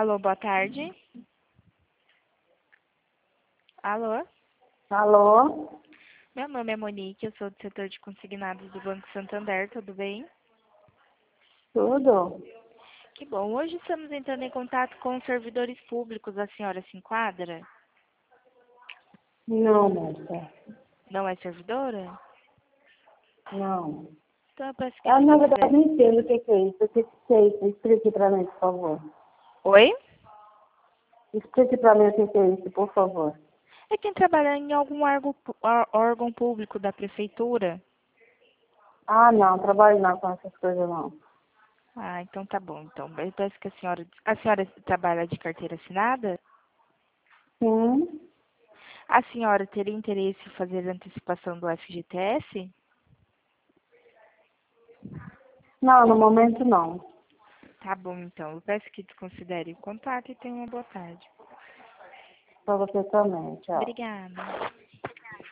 Alô, boa tarde. Alô? Alô? Meu nome é Monique, eu sou do setor de consignados do Banco Santander, tudo bem? Tudo? Que bom. Hoje estamos entrando em contato com os servidores públicos. A senhora se enquadra? Não, moça. Não é servidora? Não. Então eu peço que Na verdade, desconsidere. não entendo o que é isso. O que é isso? Explique para mim, por favor. Oi? Explique para mim o que é isso, por favor. É quem trabalha em algum órgão público da prefeitura? Ah, não. Trabalho não com essas coisas, não. Ah, então tá bom. Então, eu peço que a senhora trabalha de carteira assinada? Sim? A senhora teria interesse em fazer antecipação do FGTS? Não, no momento, não. Tá bom, então. Eu peço que desconsidere o contato e tenha uma boa tarde. Para você também. Tchau. Obrigada.